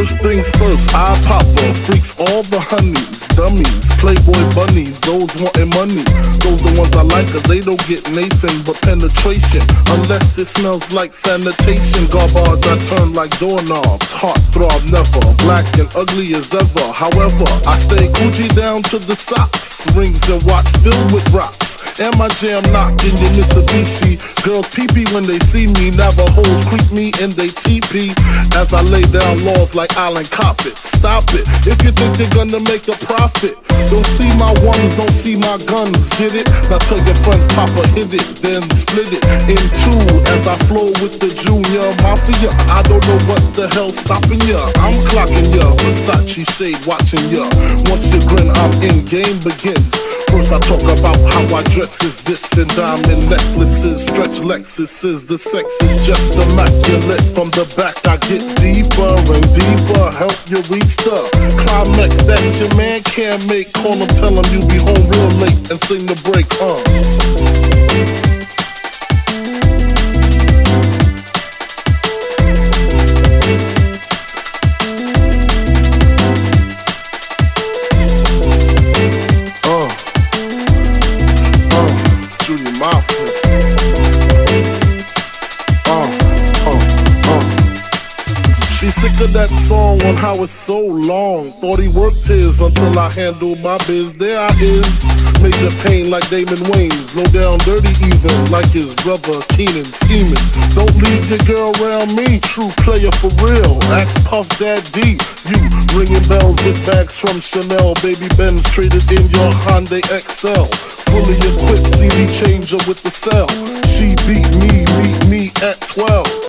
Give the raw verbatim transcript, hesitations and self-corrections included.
First things first, I pop her, freaks all the honeys, dummies, playboy bunnies, those wanting money. Those the ones I like, cause they don't get Nathan but penetration. Unless it smells like sanitation. Garbage I turn like doorknobs, heart throb never, black and ugly as ever. However, I stay Gucci down to the socks, rings and watch filled with rocks. And my jam knocking your Mitsubishi. Girls pee-pee when they see me. Navajos creep me in they teepee as I lay down laws like Island Coppet. Stop it, if you think you're gonna make a profit. Don't see my ones, don't see my guns, get it? Now tell your friends, Papa hit it, then split it in two as I flow with the Junior Mafia. I don't know what the hell's stopping ya. I'm clocking ya, Versace shade watching ya. Once you grin, I'm in, game begins. First I talk about how I dress is this and diamond necklaces, stretch Lexuses. The sex is just immaculate. From the back I get deeper and deeper, help you reach the climax that your man can't make. Call him, tell him you be home real late and sing the break, uh. Sick of that song on how it's so long. Thought he worked his until I handled my biz. There I is, major pain like Damon Wayans. Low down dirty even like his brother Keenan scheming. Don't leave your girl around me, true player for real. Ask Puff Dad D. You ringing bells with bags from Chanel. Baby Benz traded in your Hyundai X L. Fully equipped C D changer with the cell. She beat me, beat me at twelve.